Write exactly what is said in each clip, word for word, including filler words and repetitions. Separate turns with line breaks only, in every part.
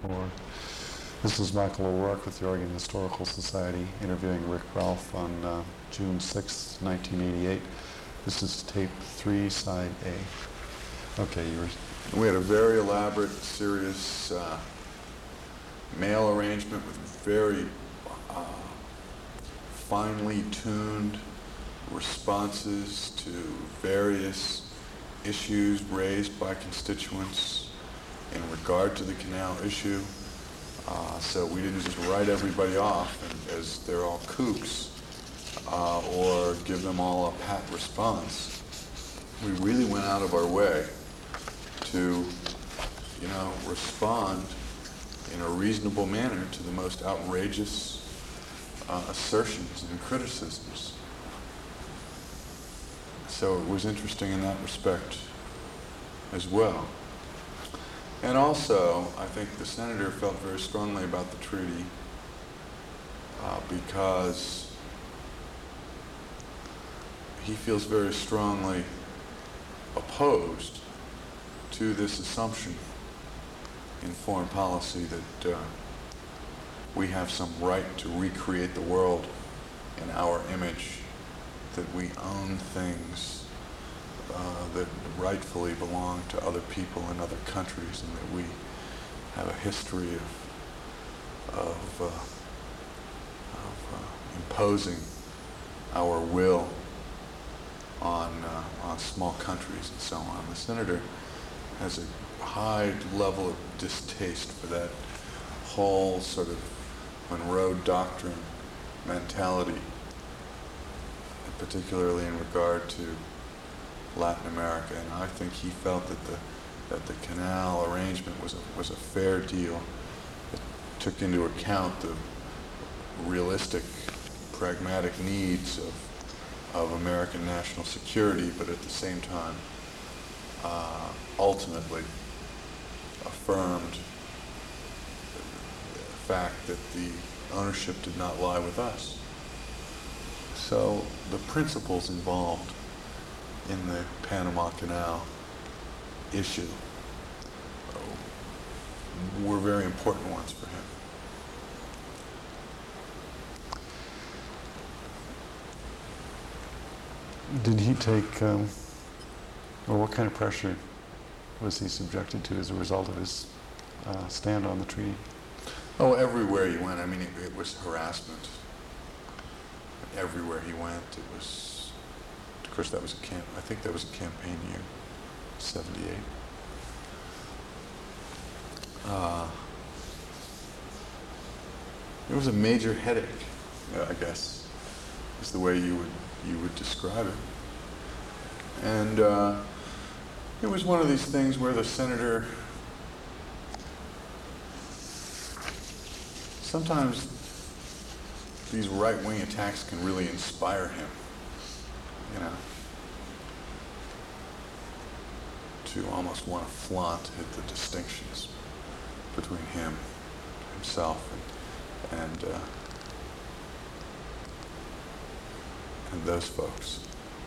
Or this is Michael O'Rourke with the Oregon Historical Society interviewing Rick Ralph on uh, June sixth, nineteen eighty-eight. This is tape three, side A. Okay, you were...
We had a very elaborate, serious uh, mail arrangement with very uh, finely tuned responses to various issues raised by constituents in regard to the canal issue. Uh, so we didn't just write everybody off and, as they're all kooks uh, or give them all a pat response. We really went out of our way to, you know, respond in a reasonable manner to the most outrageous uh, assertions and criticisms. So it was interesting in that respect as well. And also, I think the senator felt very strongly about the treaty uh, because he feels very strongly opposed to this assumption in foreign policy that uh, we have some right to recreate the world in our image, that we own things uh, that rightfully belong to other people in other countries, and that we have a history of, of, uh, of uh, imposing our will on, uh, on small countries and so on. The senator has a high level of distaste for that whole sort of Monroe Doctrine mentality, particularly in regard to Latin America. And I think he felt that the that the canal arrangement was a, was a fair deal. It took into account the realistic, pragmatic needs of of American national security, but at the same time, uh, ultimately affirmed the fact that the ownership did not lie with us. So the principles involved in the Panama Canal issue were very important ones for him.
Did he take, um, or what kind of pressure was he subjected to as a result of his uh, stand on the treaty?
Oh, everywhere he went. I mean, it, it was harassment. Everywhere he went, it was, of course, that was a camp, I think that was a campaign year, seventy-eight. Uh, it was a major headache, I guess, is the way you would you would describe it. And uh, it was one of these things where the senator, sometimes these right-wing attacks can really inspire him, you know, to almost want to flaunt at the distinctions between him, himself, and, and uh, and those folks.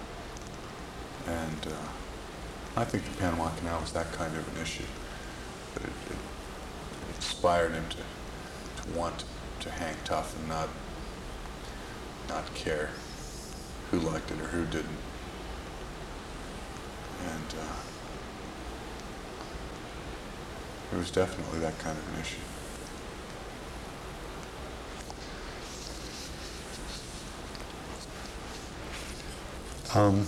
And uh, I think the Panama Canal was that kind of an issue, that it, it, it inspired him to, to want to, to hang tough and not not care who liked it or who didn't. And uh, it was definitely that kind of an issue.
Um,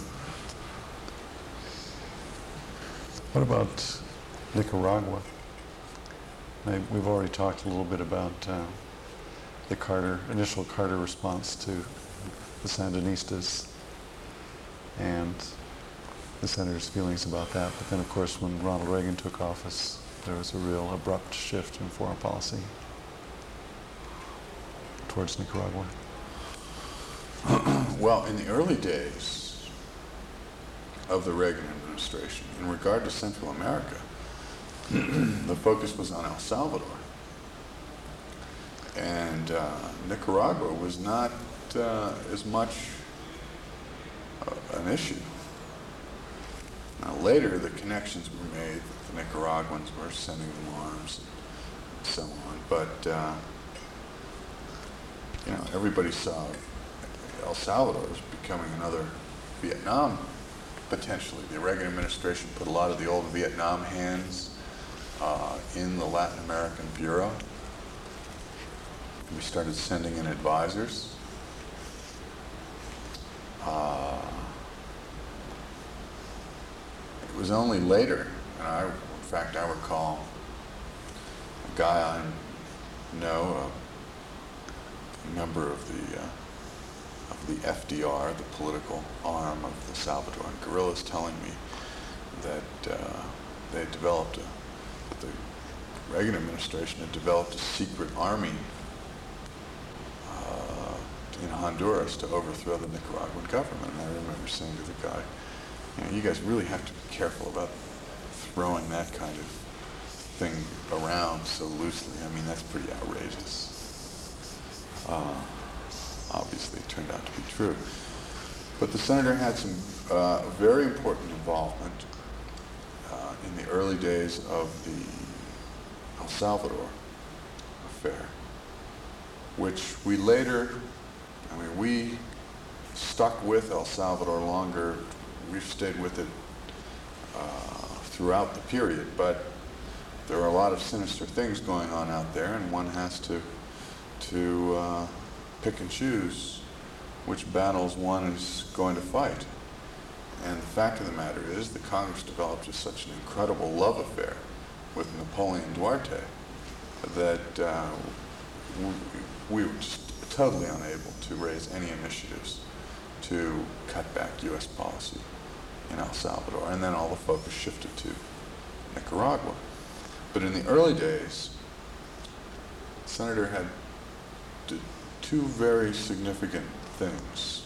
what about Nicaragua? I, we've already talked a little bit about uh, the Carter, initial Carter response to the Sandinistas and the senator's feelings about that. But then, of course, when Ronald Reagan took office, there was a real abrupt shift in foreign policy towards Nicaragua.
Well, in the early days of the Reagan administration, in regard to Central America, the focus was on El Salvador. And uh, Nicaragua was not uh, as much uh, an issue. Now later, the connections were made that the Nicaraguans were sending them arms so on. But, uh, you know, everybody saw El Salvador as becoming another Vietnam, potentially. The Reagan administration put a lot of the old Vietnam hands uh, in the Latin American Bureau. We started sending in advisors. Uh, it was only later, and I, in fact, I recall a guy I know, a member of the uh, of the F D R, the political arm of the Salvadoran guerrillas, telling me that uh, they had developed a, that the Reagan administration had developed a secret army in Honduras to overthrow the Nicaraguan government. And I remember saying to the guy, you know, you guys really have to be careful about throwing that kind of thing around so loosely. I mean, that's pretty outrageous. Uh, obviously, it turned out to be true. But the senator had some uh, very important involvement uh, in the early days of the El Salvador affair, which we later I mean, we stuck with El Salvador longer. We've stayed with it uh, throughout the period, but there are a lot of sinister things going on out there, and one has to to uh, pick and choose which battles one is going to fight. And the fact of the matter is, the Congress developed just such an incredible love affair with Napoleon Duarte that uh, we, we were just totally unable to raise any initiatives to cut back U S policy in El Salvador. And then all the focus shifted to Nicaragua. But in the early days, the senator had did two very significant things.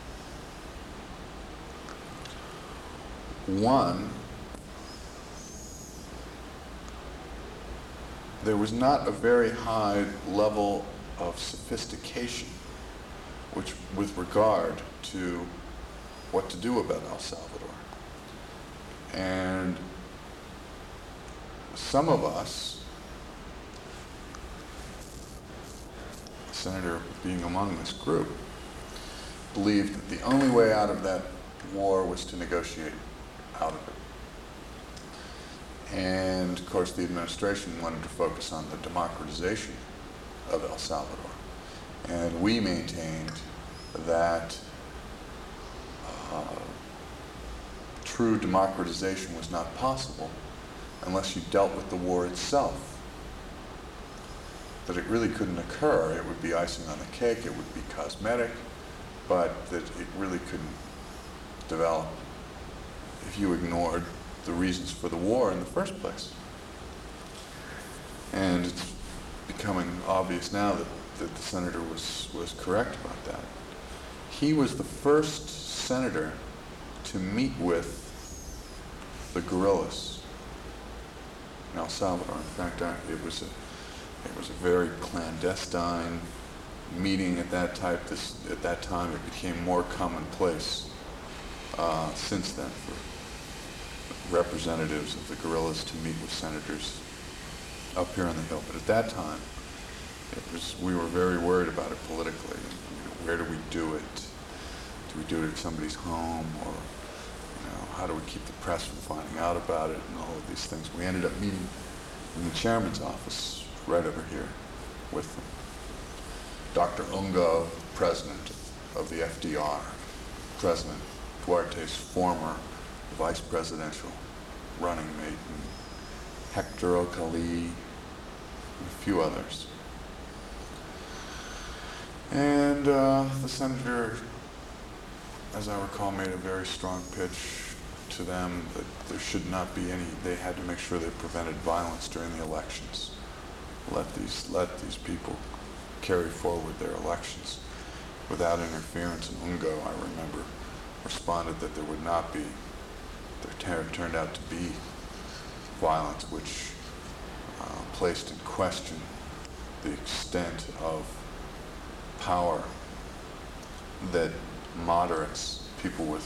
One, there was not a very high level of sophistication, which with regard to what to do about El Salvador. And some of us, the senator being among this group, believed that the only way out of that war was to negotiate out of it. And of course the administration wanted to focus on the democratization of El Salvador. And we maintained that uh, true democratization was not possible unless you dealt with the war itself. That it really couldn't occur. It would be icing on the cake, it would be cosmetic, but that it really couldn't develop if you ignored the reasons for the war in the first place. And it's becoming obvious now that, that the senator was, was correct about that. He was the first senator to meet with the guerrillas in El Salvador. In fact, I, it was a it was a very clandestine meeting at that type. This at that time, it became more commonplace uh, since then for representatives of the guerrillas to meet with senators up here on the Hill. But at that time, it was we were very worried about it politically. You know, where do we do it? Do we do it at somebody's home, or you know, how do we keep the press from finding out about it, and all of these things? We ended up meeting in the chairman's office right over here with them. Doctor Ungo, president of the F D R, President Duarte's former vice presidential running mate, and Hector Ocali, and a few others. And uh, the senator, as I recall, made a very strong pitch to them that there should not be any, they had to make sure they prevented violence during the elections. Let these, let these people carry forward their elections without interference. And Ungo, I remember, responded that there would not be, there turned out to be violence which uh, placed in question the extent of power that moderates, people with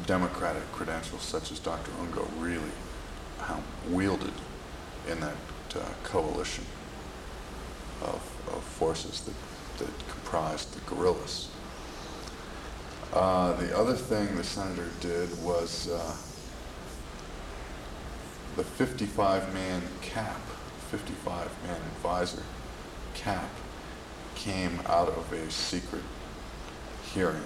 democratic credentials such as Doctor Ungo, really wielded in that uh, coalition of, of forces that, that comprised the guerrillas. Uh, the other thing the senator did was uh, the fifty-five man cap, fifty-five man advisor cap, came out of a secret hearing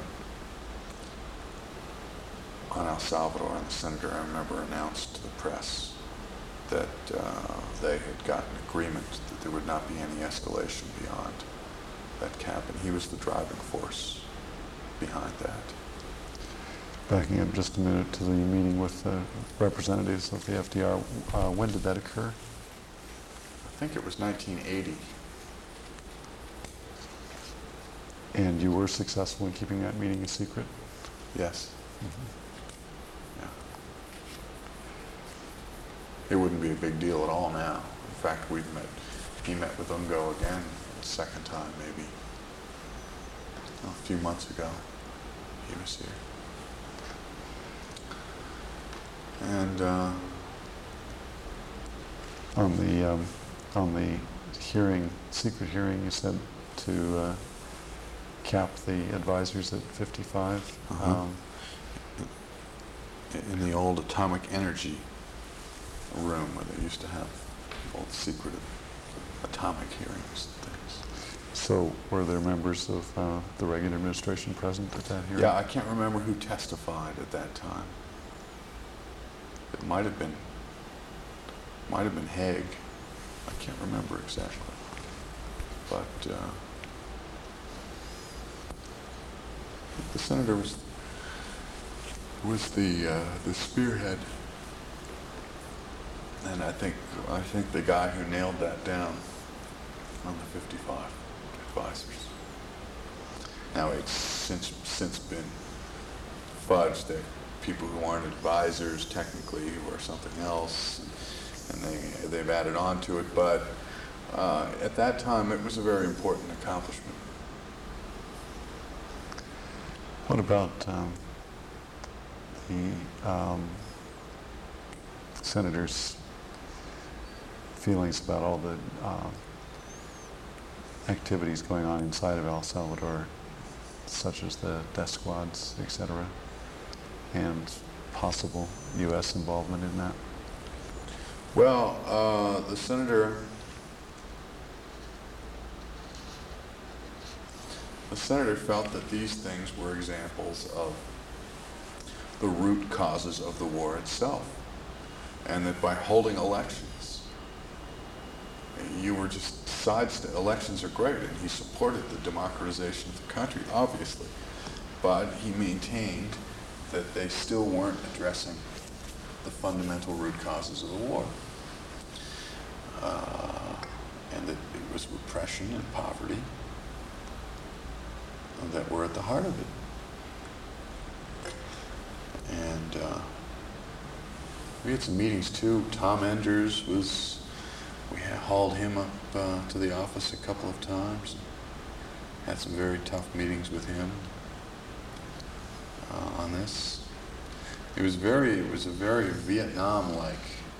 on El Salvador, and the senator, I remember, announced to the press that uh, they had gotten agreement that there would not be any escalation beyond that cap, and he was the driving force behind that.
Backing up just a minute to the meeting with the representatives of the F D R, uh, when did that occur?
I think it was nineteen eighty.
And you were successful in keeping that meeting a secret?
Yes. Mm-hmm. Yeah. It wouldn't be a big deal at all now. In fact, we've met, he met with Ungo again, the second time maybe, a few months ago. He was here. And uh,
on the um, on the hearing, secret hearing, you said to uh, cap the advisors at fifty-five.
Uh-huh.
Um,
in the old atomic energy room where they used to have all the secret atomic hearings and things.
So were there members of uh, the Reagan administration present at that hearing?
Yeah, I can't remember who testified at that time. It might have been, might have been Haig. I can't remember exactly. But uh, the senator was was the uh, the spearhead, and I think I think the guy who nailed that down on the fifty-five advisors. Now it's since since been fudged that people who aren't advisors technically or something else, and they they've added on to it. But uh, at that time, it was a very important accomplishment.
What about um, the um, senator's feelings about all the uh, activities going on inside of El Salvador, such as the death squads, et cetera, and possible U S involvement in that?
Well, uh, the senator, the senator felt that these things were examples of the root causes of the war itself, and that by holding elections, you were just sidestepping. Elections are great, and he supported the democratization of the country, obviously, but he maintained that they still weren't addressing the fundamental root causes of the war, uh, and that it was repression and poverty that were at the heart of it. And uh, we had some meetings too. Tom Enders was, we had hauled him up uh, to the office a couple of times. Had some very tough meetings with him uh, on this. It was very, it was a very Vietnam-like.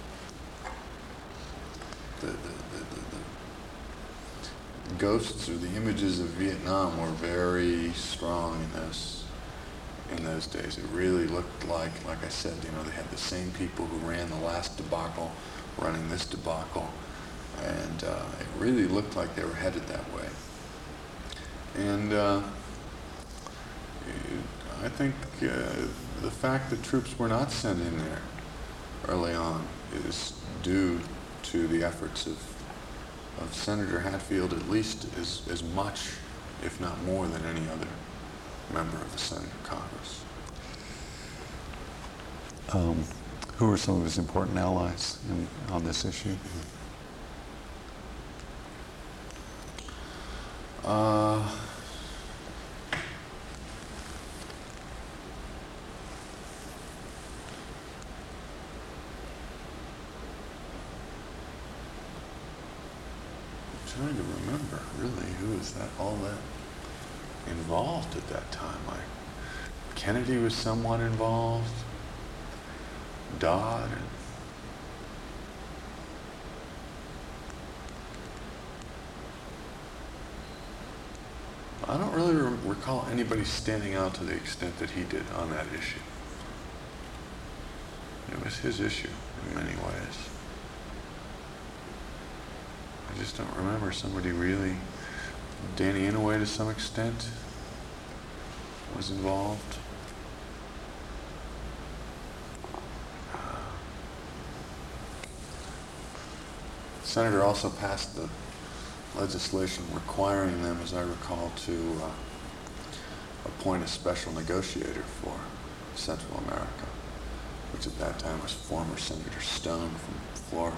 The, the, the, the, the ghosts or the images of Vietnam were very strong in those in those days. It really looked like, like I said, you know, they had the same people who ran the last debacle running this debacle, and uh, it really looked like they were headed that way. And uh, I think uh, the fact that troops were not sent in there early on is due to the efforts of, of Senator Hatfield, at least as, as much, if not more, than any other member of the Senate or Congress.
Um, who are some of his important allies in, on this issue?
Uh, trying to remember, really, who is that, all that involved at that time. Like, Kennedy was somewhat involved, Dodd, and I don't really re- recall anybody standing out to the extent that he did on that issue. It was his issue in many ways. I just don't remember somebody really. Danny Inouye to some extent was involved. The senator also passed the legislation requiring them, as I recall, to uh, appoint a special negotiator for Central America, which at that time was former Senator Stone from Florida.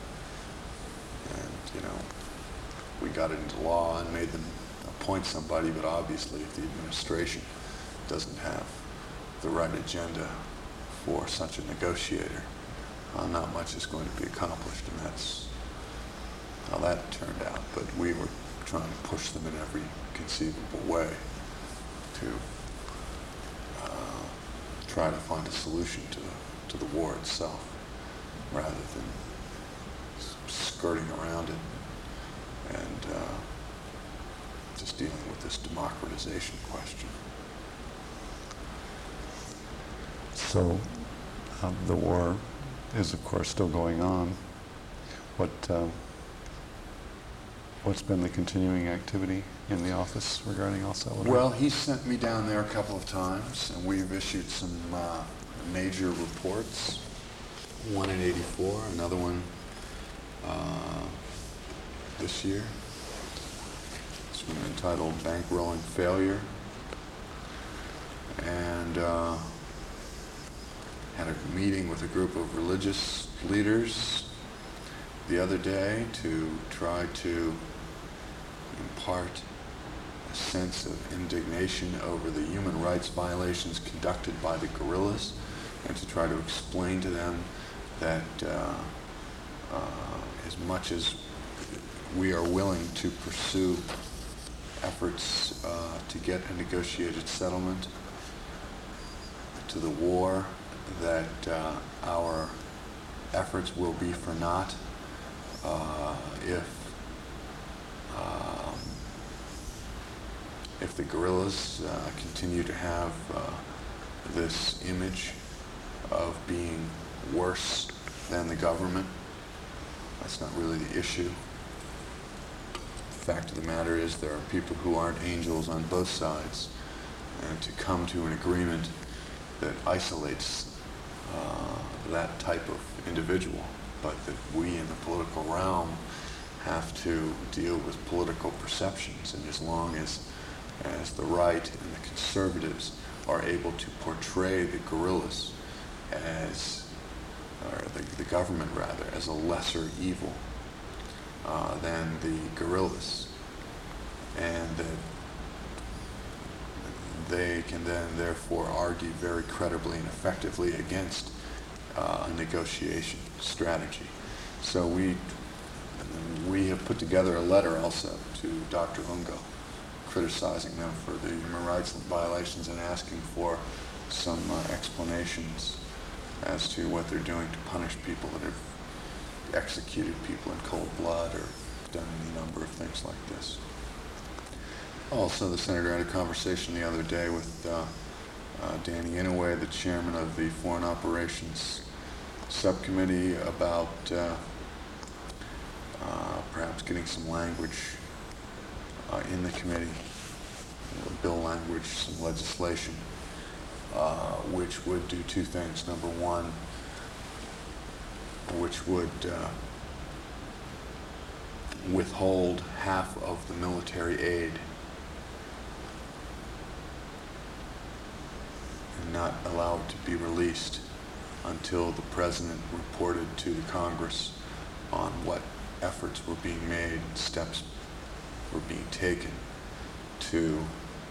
And, you know, we got it into law and made them appoint somebody, but obviously if the administration doesn't have the right agenda for such a negotiator, uh, not much is going to be accomplished, and that's how that turned out. But we were trying to push them in every conceivable way to uh, try to find a solution to the, to the war itself, rather than s- skirting around it and uh, just dealing with this democratization question.
So um, the war is, of course, still going on. What uh, what's been the continuing activity in the office regarding El Salvador?
Well, he sent me down there a couple of times, and we've issued some uh, major reports. One in eighty-four, another one uh, this year. This one entitled Bankrolling Failure. And uh, had a meeting with a group of religious leaders the other day to try to impart a sense of indignation over the human rights violations conducted by the guerrillas, and to try to explain to them that uh, uh, as much as we are willing to pursue efforts uh, to get a negotiated settlement to the war, that uh, our efforts will be for naught uh, if um, if the guerrillas uh, continue to have uh, this image of being worse than the government. That's not really the issue. The fact of the matter is there are people who aren't angels on both sides, and to come to an agreement that isolates uh, that type of individual, but that we in the political realm have to deal with political perceptions, and as long as as the right and the conservatives are able to portray the guerrillas as, or the, the government rather, as a lesser evil uh, than the guerrillas, and that they can then therefore argue very credibly and effectively against uh, a negotiation strategy. So we we have put together a letter also to Doctor Ungo, criticizing them for the human rights violations and asking for some uh, explanations as to what they're doing to punish people that have executed people in cold blood or done any number of things like this. Also, the senator had a conversation the other day with uh, uh, Danny Inouye, the chairman of the Foreign Operations Subcommittee, about uh, uh, perhaps getting some language uh, in the committee, you know, bill language, some legislation, uh, which would do two things. Number one, which would uh, withhold half of the military aid and not allow it to be released until the president reported to the Congress on what efforts were being made, steps were being taken to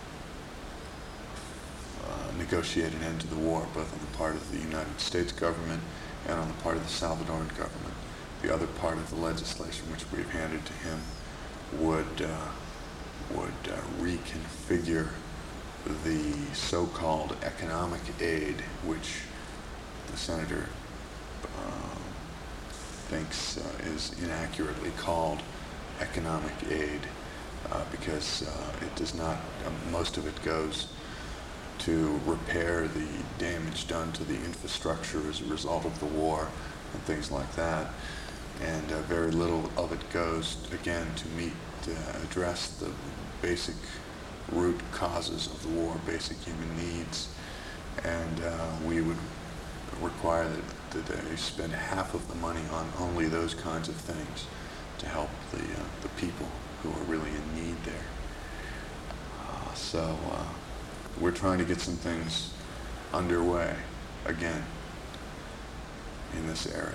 uh, negotiate an end to the war, both on the part of the United States government and on the part of the Salvadoran government. The other part of the legislation which we've handed to him would uh, would uh, reconfigure the so-called economic aid, which the senator uh, thinks uh, is inaccurately called economic aid, uh, because uh, it does not, um, most of it goes to repair the damage done to the infrastructure as a result of the war and things like that. And uh, very little of it goes, again, to meet, uh, address the basic root causes of the war, basic human needs. And uh, we would require that, that they spend half of the money on only those kinds of things to help the, uh, the people who are really in need there. Uh, so uh, we're trying to get some things underway again in this area,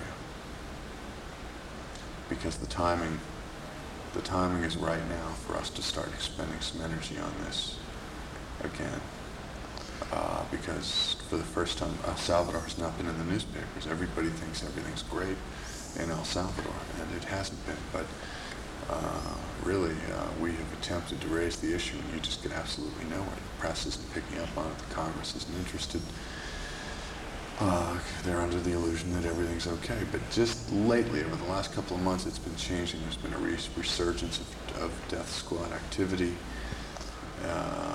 because the timing the timing is right now for us to start expending some energy on this again, uh, because for the first time El Salvador has not been in the newspapers. Everybody thinks everything's great in El Salvador, and it hasn't been, but uh, really uh, we have attempted to raise the issue and you just get absolutely nowhere. The press isn't picking up on it, the Congress isn't interested. Uh, they're under the illusion that everything's okay. But just lately, over the last couple of months, it's been changing. There's been a res- resurgence of, of death squad activity. Uh,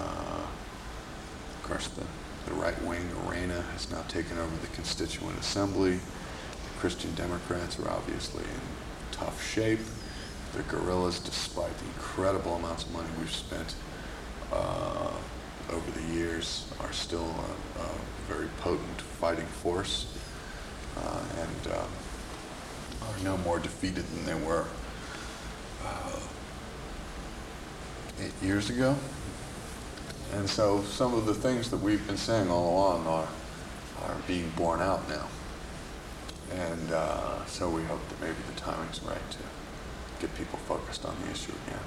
of course, the, the right-wing arena has now taken over the Constituent Assembly. The Christian Democrats are obviously in tough shape. The guerrillas, despite the incredible amounts of money we've spent uh, over the years, are still a, a very potent fighting force, uh, and uh, are no more defeated than they were uh, eight years ago. And so some of the things that we've been saying all along are, are being borne out now. And uh, so we hope that maybe the timing's right to get people focused on the issue again.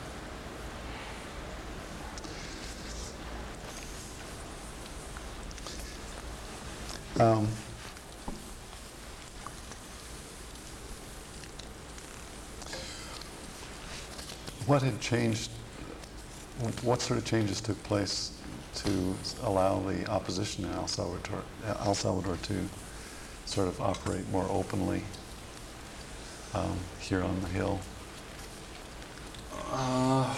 Um, what had changed, what sort of changes took place to allow the opposition in El Salvador, El Salvador to sort of operate more openly um, here on the Hill?
Uh,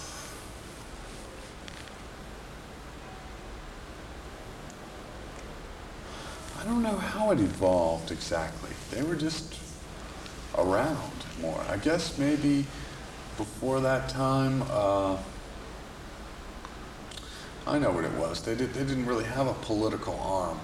I don't know how it evolved exactly. They were just around more. I guess maybe before that time, uh, I know what it was. They, did, they didn't really have a political arm.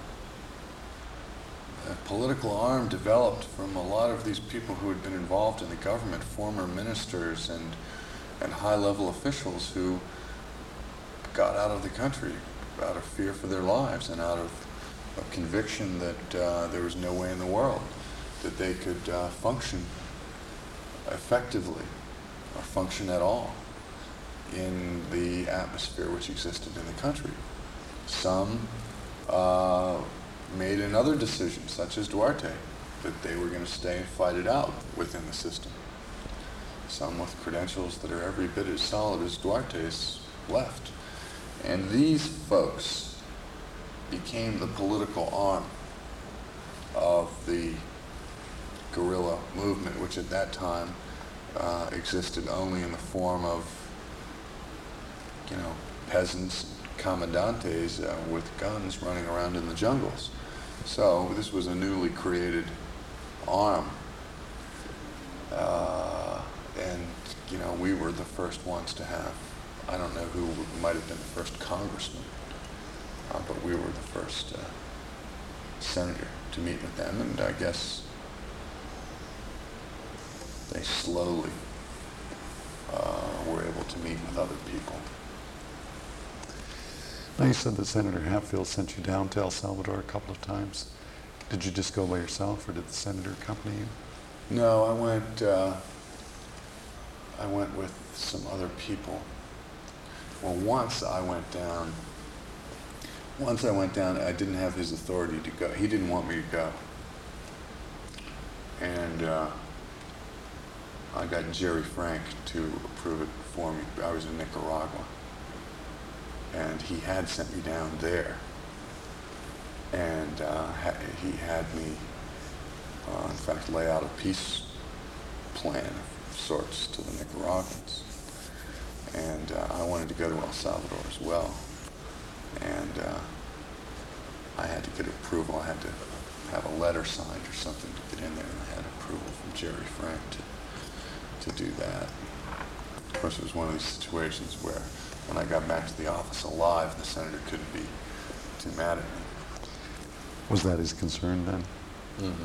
A political arm developed from a lot of these people who had been involved in the government, former ministers and, and high-level officials who got out of the country out of fear for their lives and out of a conviction that uh, there was no way in the world that they could uh, function effectively or function at all in the atmosphere which existed in the country. Some uh, made another decision, such as Duarte, that they were going to stay and fight it out within the system. Some with credentials that are every bit as solid as Duarte's left. And these folks became the political arm of the guerrilla movement, which at that time uh, existed only in the form of, you know, peasants, comandantes uh, with guns running around in the jungles. So this was a newly created arm. Uh, and, you know, we were the first ones to have, I don't know who might have been the first congressman, Uh, but we were the first uh, senator to meet with them, and I guess they slowly uh, were able to meet with other people.
Now you said that Senator Hatfield sent you down to El Salvador a couple of times. Did you just go by yourself, or did the senator accompany you?
No, I went. Uh, I went with some other people. Well, once I went down. Once I went down, I didn't have his authority to go. He didn't want me to go. And uh, I got Jerry Frank to approve it for me. I was in Nicaragua. And he had sent me down there. And uh, ha- he had me, uh, in fact, lay out a peace plan of sorts to the Nicaraguans. And uh, I wanted to go to El Salvador as well. And uh, I had to get approval. I had to have a letter signed or something to get in there, and I had approval from Jerry Frank to, to do that. Of course, it was one of these situations where when I got back to the office alive, the senator couldn't be too mad at me.
Was that his concern then?
Mm-hmm.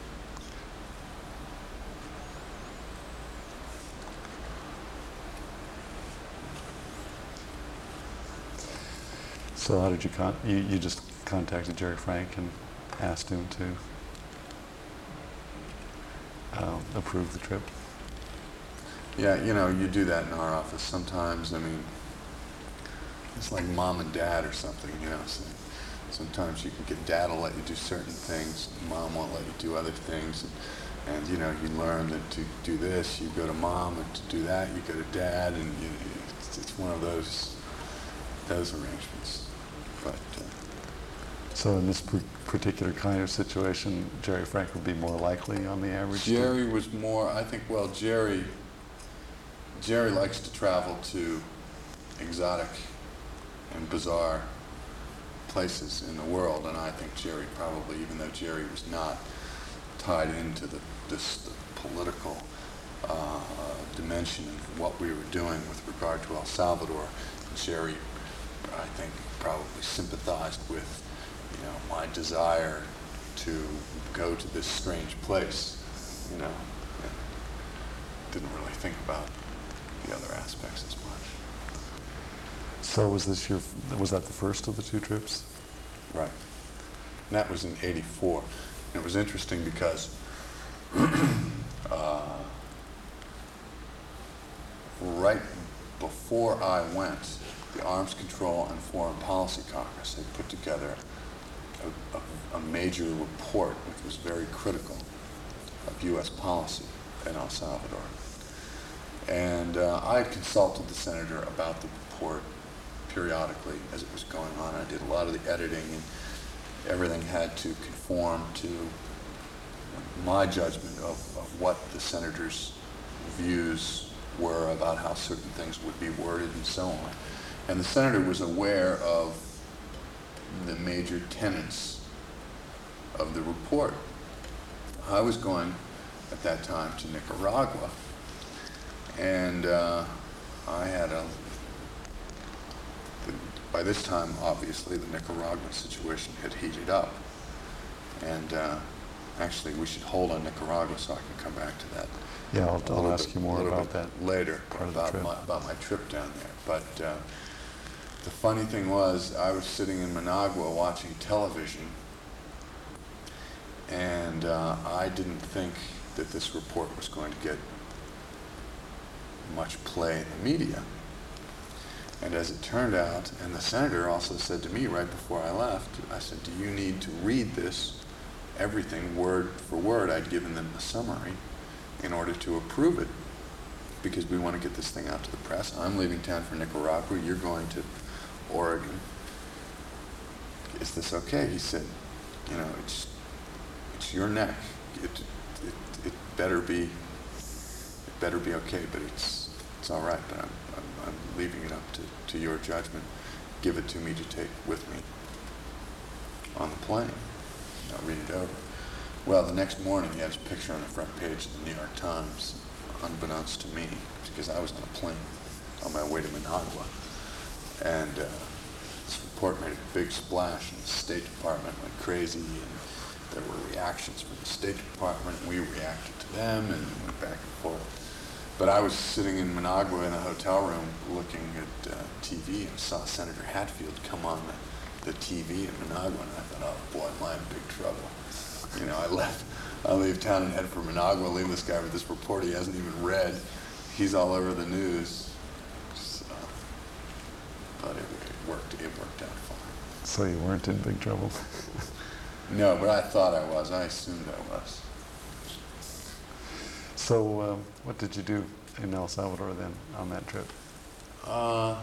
So how did you con- you, you just contacted Jerry Frank and asked him to um, approve the trip?
Yeah, you know, you do that in our office sometimes. I mean, it's like mom and dad or something, you know. So sometimes you can get dad will let you do certain things, mom won't let you do other things. And, and you know, you learn that to do this, you go to mom, and to do that, you go to dad, and you, it's, it's one of those those arrangements. But uh,
so in this p- particular kind of situation, Jerry Frank would be more likely on the average?
Jerry was more, I think, well, Jerry, Jerry likes to travel to exotic and bizarre places in the world, and I think Jerry probably, even though Jerry was not tied into the, this the political uh, dimension of what we were doing with regard to El Salvador, Jerry, I think, probably sympathized with, you know, my desire to go to this strange place, you know, and didn't really think about the other aspects as much.
So was this your, was that the first of the two trips?
Right. And that was in eighty-four. And it was interesting because uh, right before I went, the Arms Control and Foreign Policy Congress had put together a, a, a major report which was very critical of U S policy in El Salvador. And uh, I had consulted the senator about the report periodically as it was going on. I did a lot of the editing, and everything had to conform to my judgment of, of what the senator's views were about how certain things would be worded and so on. And the senator was aware of the major tenets of the report. I was going at that time to Nicaragua, and uh, I had a, the, by this time, obviously, the Nicaraguan situation had heated up. And uh, actually, we should hold on Nicaragua so I can come back to that.
Yeah, I'll, I'll ask
bit,
you more about that
later,
part
about,
of the trip.
My, about my trip down there. But uh, the funny thing was, I was sitting in Managua watching television, and uh, I didn't think that this report was going to get much play in the media. And as it turned out, and the senator also said to me right before I left, I said, do you need to read this, everything, word for word? I'd given them a summary in order to approve it, because we want to get this thing out to the press. I'm leaving town for Nicaragua. You're going to Oregon. Is this okay? He said, you know, it's it's your neck. It it, it better be it better be okay, but it's it's all right. But I'm I'm, I'm leaving it up to, to your judgment. Give it to me to take with me on the plane. I'll read it over. Well, the next morning he had his picture on the front page of the New York Times, unbeknownst to me, because I was on a plane on my way to Managua. And uh, this report made a big splash, and the State Department went crazy, and there were reactions from the State Department, and we reacted to them, and we went back and forth. But I was sitting in Managua in a hotel room looking at uh, T V, and saw Senator Hatfield come on the, the T V in Managua, and I thought, oh boy, am I in big trouble. You know, I left, I leave town and head for Managua, leave this guy with this report he hasn't even read. He's all over the news. So, but it, it worked, it worked out fine.
So you weren't in big trouble?
No, but I thought I was. I assumed I was.
So um, what did you do in El Salvador then on that trip?
Uh,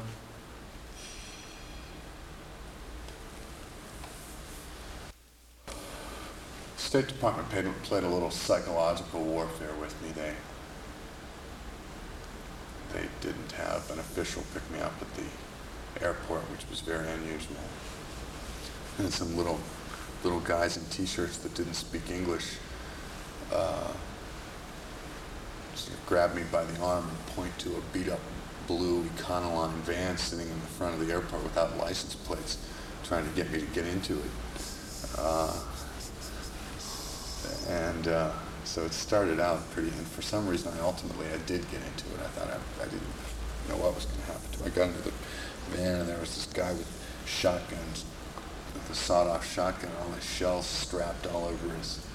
State Department played, played a little psychological warfare with me. They they didn't have an official pick me up at the airport, which was very unusual. And some little little guys in t-shirts that didn't speak English uh, sort of grabbed me by the arm and point to a beat up blue Econoline van sitting in the front of the airport without license plates, trying to get me to get into it. Uh, and uh, so it started out pretty, and for some reason I ultimately I did get into it. I thought I, I didn't know what was going to happen to me. I got into the van and there was this guy with shotguns, with a sawed-off shotgun, all his shells strapped all over his